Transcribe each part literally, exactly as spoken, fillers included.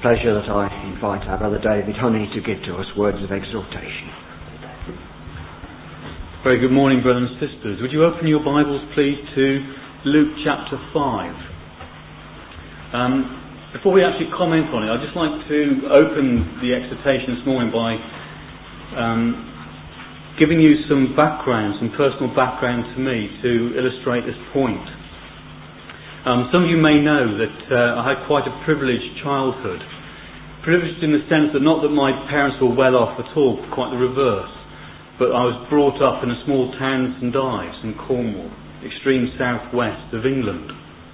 pleasure that I invite our Brother David Honey to give to us words of exhortation. Very good morning, brothers and sisters. Would you open your Bibles, please, to Luke chapter five. Um, before we actually comment on it, I'd just like to open the exhortation this morning by um, giving you some background, some personal background to me to illustrate this point. Um, some of you may know that uh, I had quite a privileged childhood. Privileged in the sense that not that my parents were well off at all, quite the reverse. But I was brought up in a small town, Saint Ives in Cornwall, extreme southwest of England.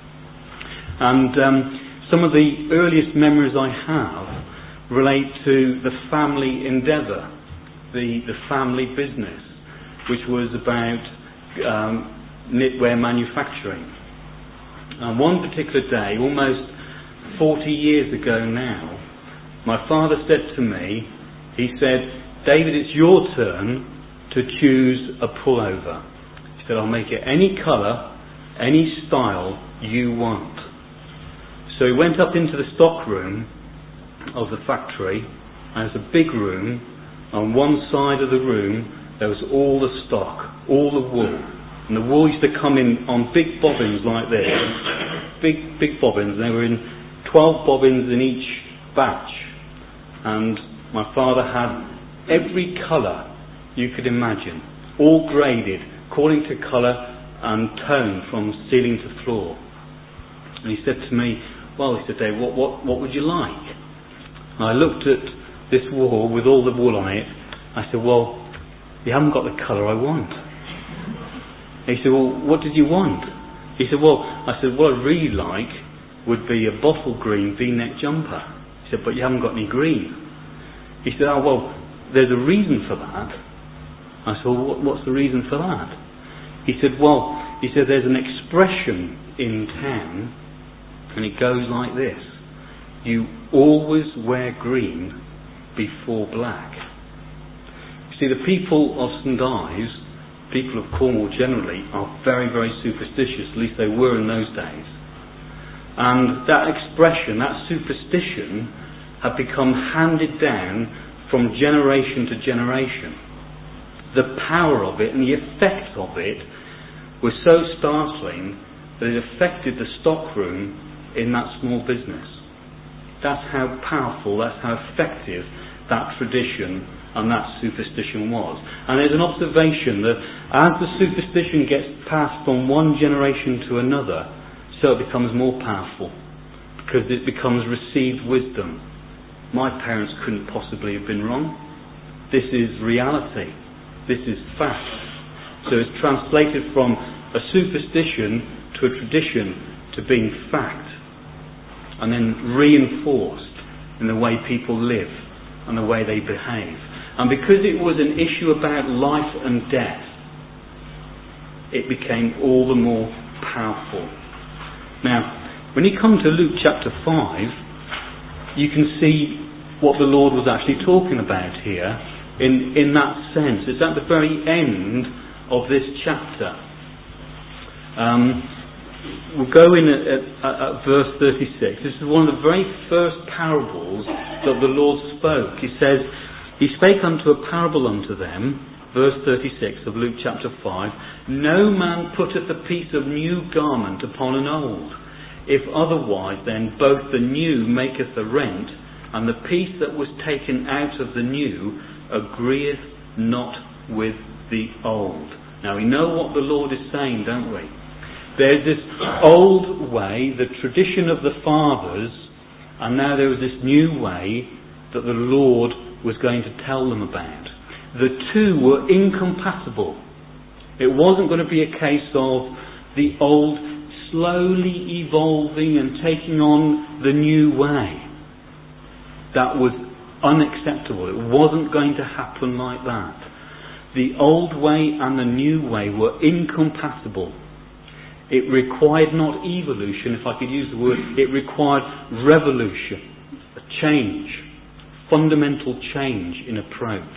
And um, some of the earliest memories I have relate to the family endeavour, the, the family business, which was about um, knitwear manufacturing. And one particular day, almost forty years ago now, my father said to me, he said, "David, it's your turn to choose a pullover." He said, "I'll make it any colour, any style you want." So he went up into the stock room of the factory, and it's a big room. On one side of the room, there was all the stock, all the wool. And the wool used to come in on big bobbins like this. Big, big bobbins. They were in twelve bobbins in each batch. And my father had every colour you could imagine, all graded, according to colour and tone from ceiling to floor. And he said to me, "Well," he said, "Dave, what, what, what would you like?" And I looked at this wall with all the wool on it. I said, "Well, you haven't got the colour I want." He said, "Well, what did you want?" He said, "Well," I said, "what I'd really like would be a bottle green V-neck jumper." He said, "But you haven't got any green." He said, "Oh, well, there's a reason for that." I said, "Well, what, what's the reason for that?" He said, "Well," he said, "there's an expression in town, and it goes like this: you always wear green before black." You see, the people of Saint Ives, people of Cornwall generally, are very, very superstitious. At least they were in those days. And that expression, that superstition, had become handed down from generation to generation. The power of it and the effect of it was so startling that it affected the stockroom in that small business. That's how powerful, that's how effective that tradition and that superstition was. And there's an observation that as the superstition gets passed from one generation to another, so it becomes more powerful, because it becomes received wisdom. My parents couldn't possibly have been wrong. This is reality. This is fact. So it's translated from a superstition to a tradition to being fact, and then reinforced in the way people live and the way they behave. And because it was an issue about life and death, it became all the more powerful. Now, when you come to Luke chapter five, you can see what the Lord was actually talking about here in, in that sense. It's at the very end of this chapter. Um, we'll go in at, at, at verse thirty-six. This is one of the very first parables that the Lord spoke. He says, "He spake unto a parable unto them," verse thirty-six of Luke chapter five, "No man putteth a piece of new garment upon an old. If otherwise, then both the new maketh a rent, and the piece that was taken out of the new agreeth not with the old." Now we know what the Lord is saying, don't we? There's this old way, the tradition of the fathers, and now there was this new way that the Lord was going to tell them about. The two were incompatible. It wasn't going to be a case of the old slowly evolving and taking on the new way. That was unacceptable. It wasn't going to happen like that. The old way and the new way were incompatible. It required not evolution, if I could use the word, it required revolution, a change. Fundamental change in approach.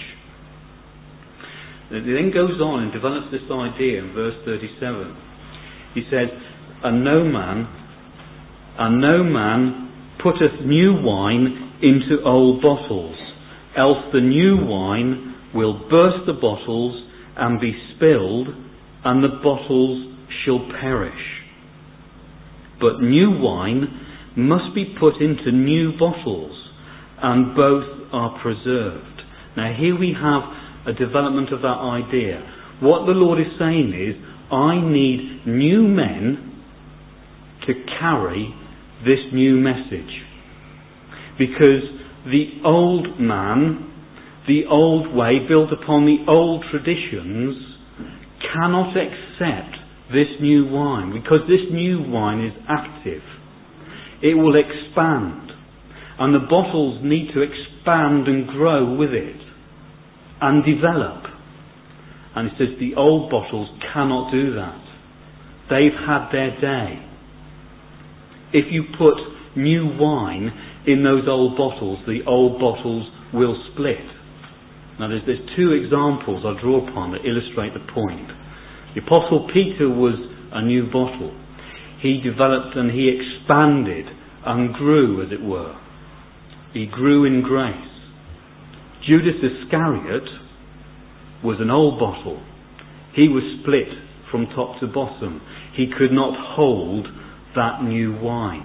It then goes on and develops this idea in verse thirty-seven. He says, "And no man, and no man putteth new wine into old bottles, else the new wine will burst the bottles and be spilled, and the bottles shall perish. But new wine must be put into new bottles, and both are preserved. Now here we have a development of that idea. What the Lord is saying is, I need new men to carry this new message. Because the old man, the old way, built upon the old traditions, cannot accept this new wine, because this new wine is active. It will expand, and the bottles need to expand and grow with it and develop. And it says the old bottles cannot do that. They've had their day. If you put new wine in those old bottles, the old bottles will split. Now there's, there's two examples I draw upon that illustrate the point. The Apostle Peter was a new bottle. He developed and he expanded and grew, as it were. He grew in grace. Judas Iscariot was an old bottle. He was split from top to bottom. He could not hold that new wine.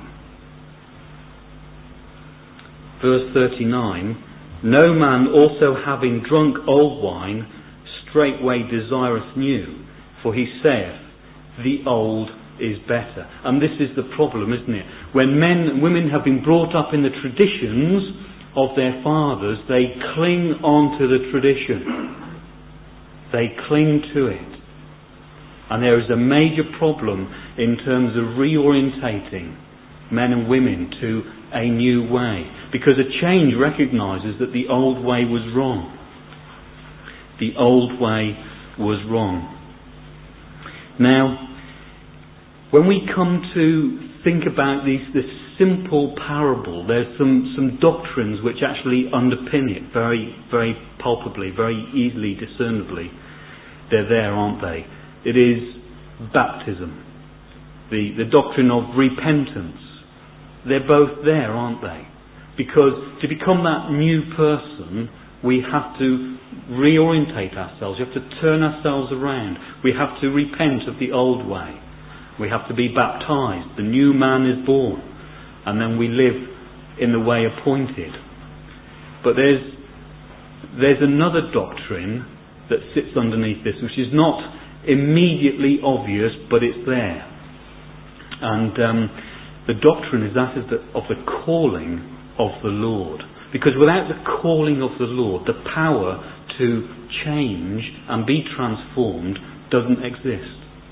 Verse thirty-nine, no man also having drunk old wine straightway desireth new, for he saith, the old is better. And this is the problem, isn't it? When men and women have been brought up in the traditions of their fathers, they cling on to the tradition. They cling to it. And there is a major problem in terms of reorientating men and women to a new way. Because a change recognises that the old way was wrong. The old way was wrong. Now, when we come to think about these, this simple parable, there's some, some doctrines which actually underpin it very, very palpably, very easily discernibly. They're there, aren't they? It is baptism, the, the doctrine of repentance. They're both there, aren't they? Because to become that new person, we have to reorientate ourselves. We have to turn ourselves around. We have to repent of the old way. We have to be baptized. The new man is born. And then we live in the way appointed. But there's there's another doctrine that sits underneath this, which is not immediately obvious, but it's there. And um, the doctrine is that of the, of the calling of the Lord. Because without the calling of the Lord, the power to change and be transformed doesn't exist.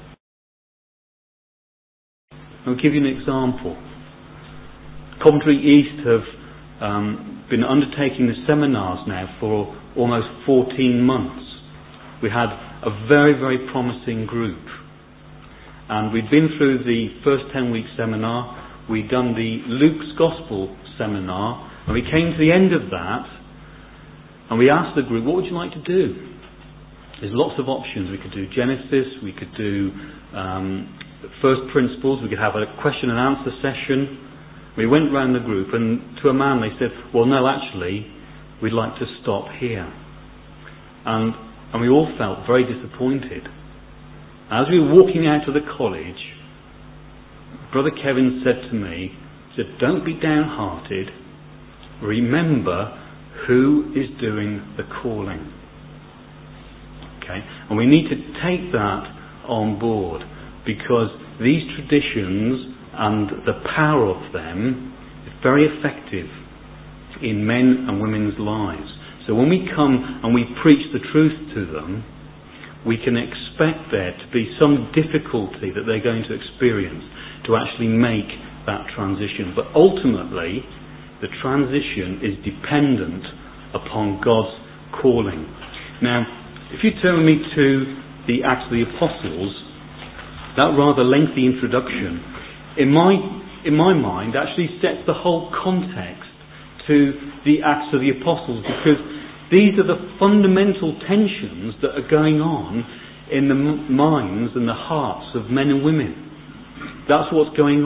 I'll give you an example. Coventry East have um, been undertaking the seminars now for almost fourteen months. We had a very, very promising group. And we'd been through the first ten-week seminar. We'd done the Luke's Gospel seminar. And we came to the end of that. And we asked the group, what would you like to do? There's lots of options. We could do Genesis. We could do um, first principles. We could have a question and answer session. We went round the group, and to a man they said, well, no, actually, we'd like to stop here. And, and we all felt very disappointed. As we were walking out of the college, Brother Kevin said to me, he said, don't be downhearted. Remember who is doing the calling. Okay? And we need to take that on board, because these traditions and the power of them is very effective in men and women's lives. So when we come and we preach the truth to them, we can expect there to be some difficulty that they're going to experience to actually make that transition. But ultimately, the transition is dependent upon God's calling. Now, if you turn me to the Acts of the Apostles, that rather lengthy introduction, in my in my mind, actually sets the whole context to the Acts of the Apostles, because these are the fundamental tensions that are going on in the minds and the hearts of men and women. That's what's going on.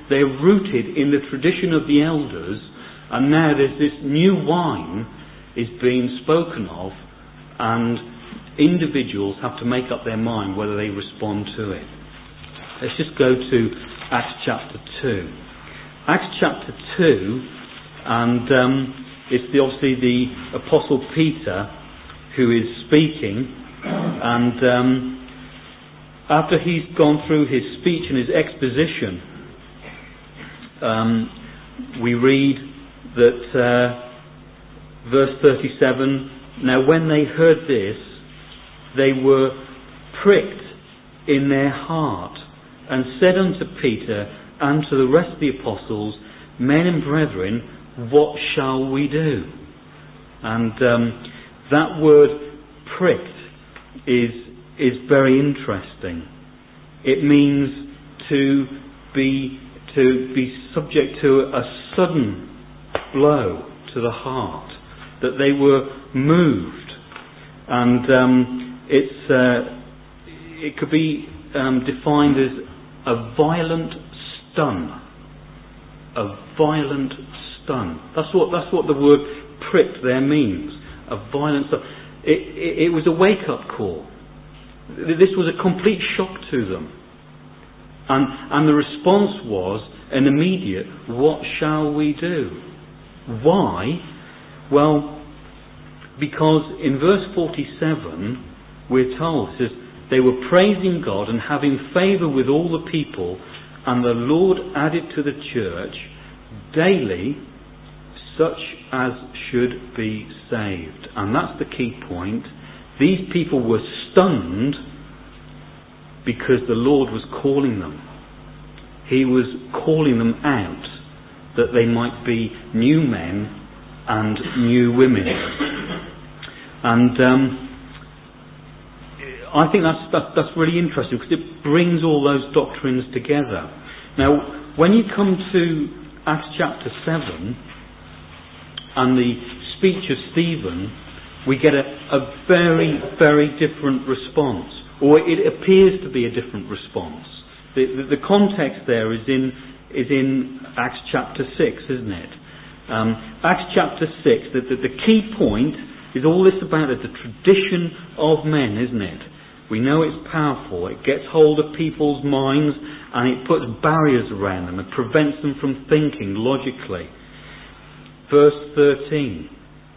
they're rooted in the tradition of the elders, and now there's this new wine is being spoken of, and individuals have to make up their mind whether they respond to it. Let's just go to Acts chapter two. Acts chapter two, and um, it's the, obviously the Apostle Peter who is speaking, and um, after he's gone through his speech and his exposition, um, we read that uh, verse thirty-seven, now when they heard this, they were pricked in their heart, and said unto Peter and to the rest of the apostles, men and brethren, what shall we do? And um, that word pricked is is very interesting. It means to be to be subject to a sudden blow to the heart, that they were moved, and um, it's uh, it could be um, defined as a violent stun. A violent stun. That's what that's what the word pricked there means. A violent stun. It, it, it was a wake-up call. This was a complete shock to them. And, and the response was an immediate, what shall we do? Why? Well, because in verse forty-seven, we're told, it says, they were praising God and having favour with all the people, and the Lord added to the church daily such as should be saved. And that's the key point. These people were stunned because the Lord was calling them. He was calling them out that they might be new men and new women. And um, I think that's, that's that's really interesting, because it brings all those doctrines together. Now, when you come to Acts chapter seven and the speech of Stephen, we get a, a very, very different response, or it appears to be a different response. The, the, the context there is in is in Acts chapter six, isn't it? Um, Acts chapter six, the, the, the key point is all this about the tradition of men, isn't it? We know it's powerful. It gets hold of people's minds and it puts barriers around them and prevents them from thinking logically. Verse thirteen.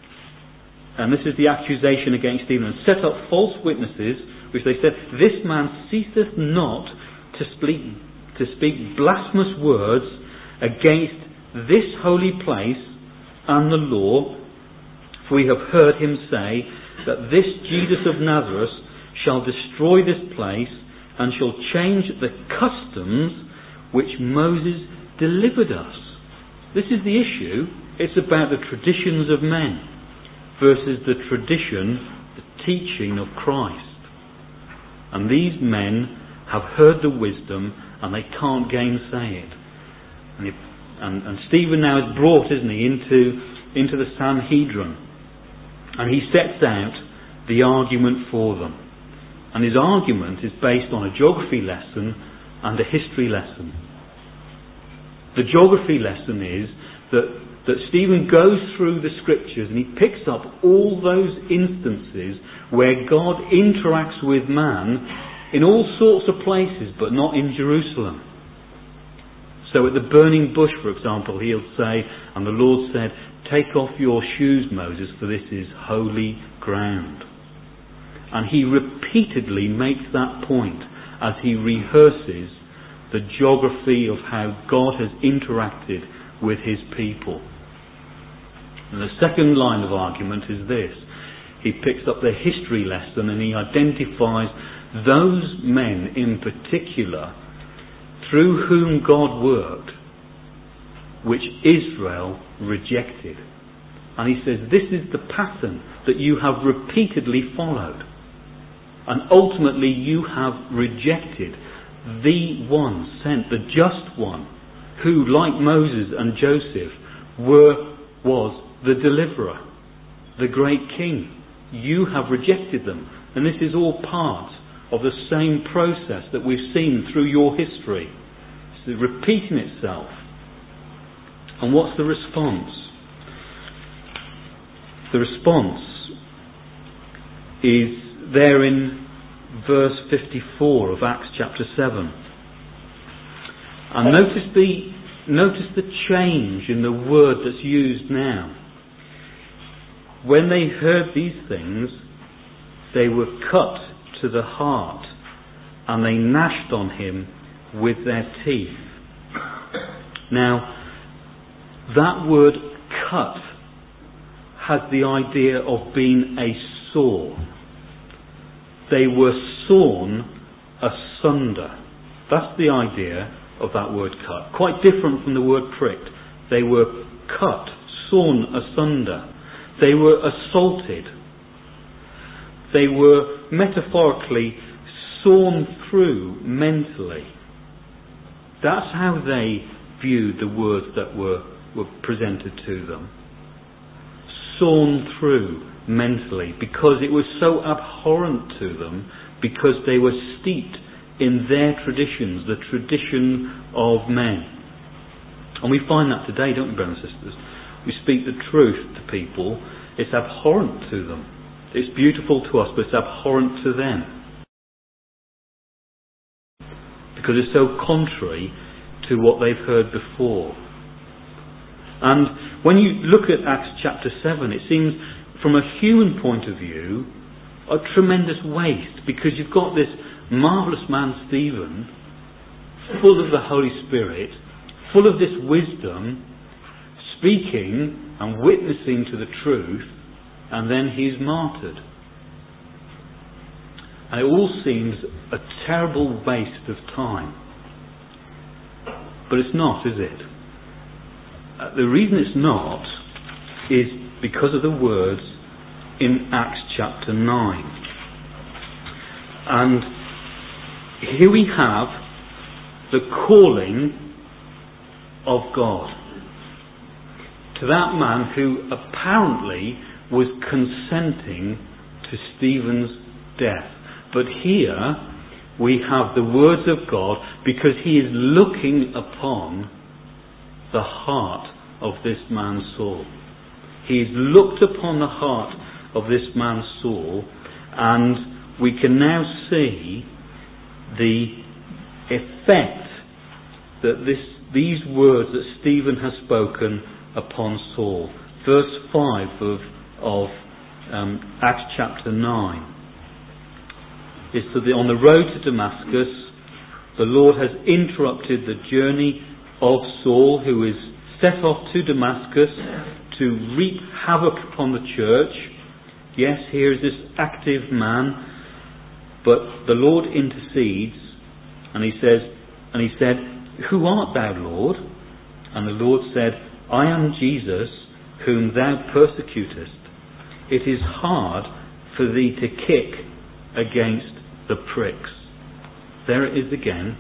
And this is the accusation against Stephen. Set up false witnesses, which they said, this man ceaseth not to speak, to speak blasphemous words against this holy place and the law. For we have heard him say that this Jesus of Nazareth shall destroy this place and shall change the customs which Moses delivered us. This is the issue. It's about the traditions of men versus the tradition, the teaching of Christ. And these men have heard the wisdom and they can't gainsay it. And, it, and, and Stephen now is brought, isn't he, into, into the Sanhedrin. And he sets out the argument for them. And his argument is based on a geography lesson and a history lesson. The geography lesson is that, that Stephen goes through the scriptures and he picks up all those instances where God interacts with man in all sorts of places, but not in Jerusalem. So at the burning bush, for example, he'll say, and the Lord said, take off your shoes, Moses, for this is holy ground. And he repeatedly makes that point as he rehearses the geography of how God has interacted with his people. And the second line of argument is this. He picks up the history lesson and he identifies those men in particular through whom God worked, which Israel rejected. And he says, this is the pattern that you have repeatedly followed. And ultimately you have rejected the one sent, the just one, who, like Moses and Joseph, were, was the deliverer, the great king. You have rejected them. And this is all part of the same process that we've seen through your history. It's repeating itself. And what's the response? The response is there in verse fifty-four of Acts chapter seven. And notice the notice the change in the word that's used now. When they heard these things, they were cut to the heart, and they gnashed on him with their teeth. Now, that word cut has the idea of being a saw. They were sawn asunder. That's the idea of that word cut. Quite different from the word pricked. They were cut, sawn asunder. They were assaulted. They were metaphorically sawn through mentally. That's how they viewed the words that were, were presented to them. Sawn through mentally, because it was so abhorrent to them, because they were steeped in their traditions, the tradition of men. And we find that today, don't we, brothers and sisters? We speak the truth to people, it's abhorrent to them. It's beautiful to us, but it's abhorrent to them. Because it's so contrary to what they've heard before. And when you look at Acts chapter seven, it seems, from a human point of view, a tremendous waste, because you've got this marvellous man Stephen, full of the Holy Spirit, full of this wisdom, speaking and witnessing to the truth, and then he's martyred. And it all seems a terrible waste of time. But it's not, is it? Uh, the reason it's not is because of the words in Acts chapter nine. And here we have the calling of God to that man who apparently was consenting to Stephen's death. But here we have the words of God, because he is looking upon the heart of this man Saul. He's looked upon the heart of this man Saul, and we can now see the effect that this, these words that Stephen has spoken upon Saul. Verse five of, of um, Acts chapter nine is that on the road to Damascus, the Lord has interrupted the journey of Saul, who is set off to Damascus to reap havoc upon the church. Yes, here is this active man, but the Lord intercedes, and he says, and he said, "Who art thou, Lord?" And the Lord said, "I am Jesus, whom thou persecutest. It is hard for thee to kick against the pricks." There it is again.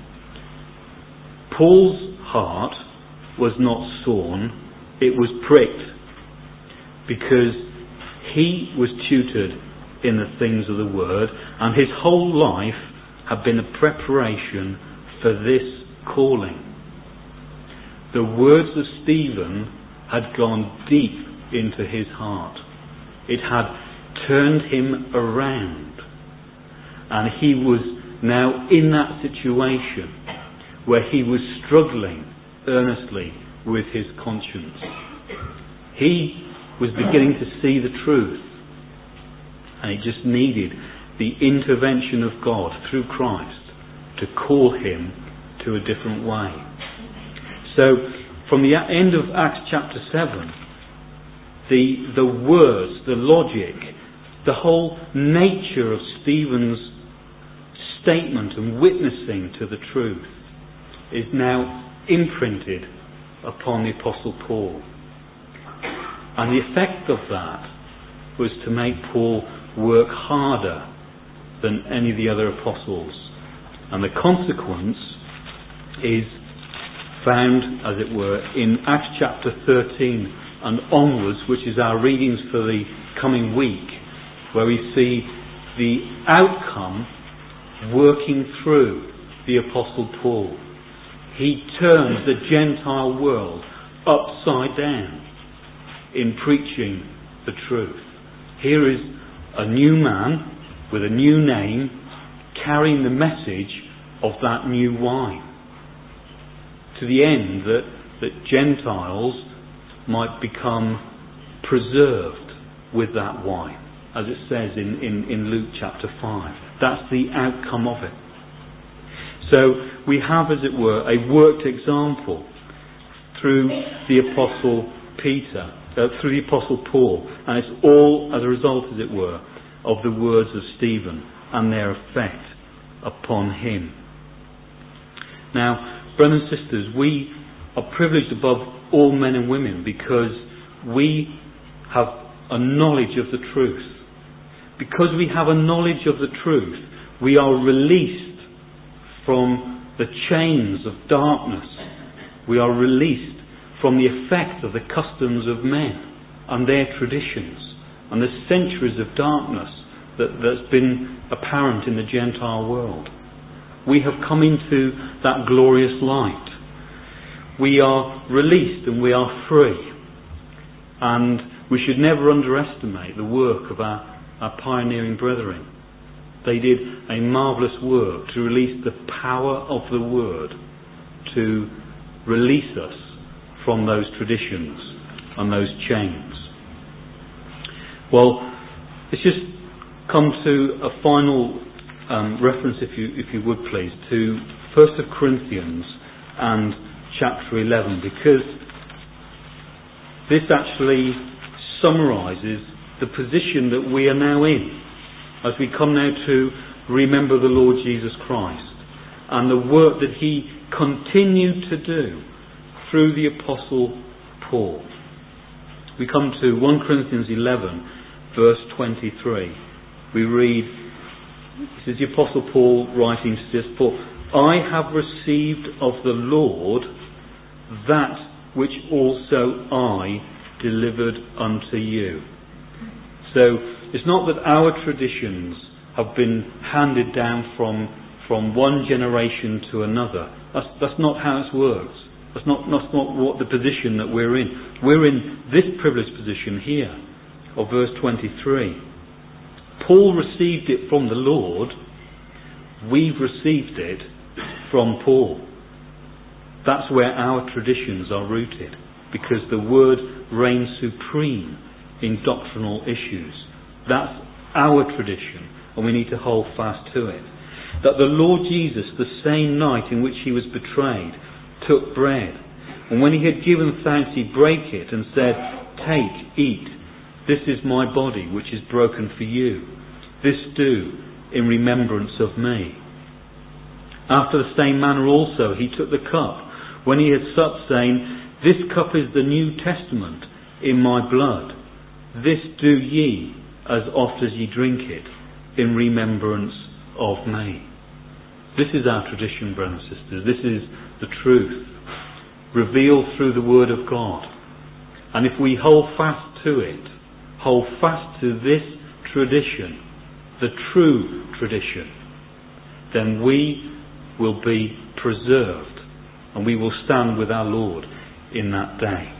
Paul's heart was not sawn, it was pricked, because he was tutored in the things of the Word, and his whole life had been a preparation for this calling. The words of Stephen had gone deep into his heart. It had turned him around. And he was now in that situation where he was struggling earnestly with his conscience. He was beginning to see the truth, and he just needed the intervention of God through Christ to call him to a different way. So, from the end of Acts chapter seven, the, the words, the logic, the whole nature of Stephen's statement and witnessing to the truth is now imprinted upon the Apostle Paul. And the effect of that was to make Paul work harder than any of the other apostles. And the consequence is found, as it were, in Acts chapter thirteen and onwards, which is our readings for the coming week, where we see the outcome working through the Apostle Paul. He turns the Gentile world upside down in preaching the truth. Here is a new man with a new name carrying the message of that new wine, to the end that, that Gentiles might become preserved with that wine, as it says in, in, in Luke chapter five. That's the outcome of it. So we have, as it were, a worked example through the Apostle Peter, uh, through the Apostle Paul, and it's all as a result, as it were, of the words of Stephen and their effect upon him. Now, brothers and sisters, we are privileged above all men and women because we have a knowledge of the truth. Because we have a knowledge of the truth, we are released from the chains of darkness. We are released from the effect of the customs of men and their traditions and the centuries of darkness that, that's been apparent in the Gentile world. We have come into that glorious light. We are released and we are free. And we should never underestimate the work of our, our pioneering brethren. They did a marvellous work to release the power of the Word, to release us from those traditions and those chains. Well, let's just come to a final um, reference, if you if you would please, to First Corinthians and chapter eleven, because this actually summarises the position that we are now in as we come now to remember the Lord Jesus Christ and the work that He continued to do through the Apostle Paul. We come to First Corinthians eleven, verse twenty-three. We read, this is the Apostle Paul writing to this, "For I have received of the Lord that which also I delivered unto you." So it's not that our traditions have been handed down from from one generation to another. That's that's not how it works. That's not that's not what the position that we're in. We're in this privileged position here of verse twenty-three. Paul received it from the Lord. We've received it from Paul. That's where our traditions are rooted, because the Word reigns supreme in doctrinal issues. That's our tradition, and we need to hold fast to it. That the Lord Jesus, the same night in which He was betrayed, took bread, and when He had given thanks, He brake it and said, "Take, eat. This is my body, which is broken for you. This do in remembrance of me." After the same manner also He took the cup, when He had supped, saying, "This cup is the New Testament in my blood. This do ye, as oft as ye drink it, in remembrance of me." This is our tradition, brothers and sisters. This is the truth, revealed through the Word of God. And if we hold fast to it, hold fast to this tradition, the true tradition, then we will be preserved and we will stand with our Lord in that day.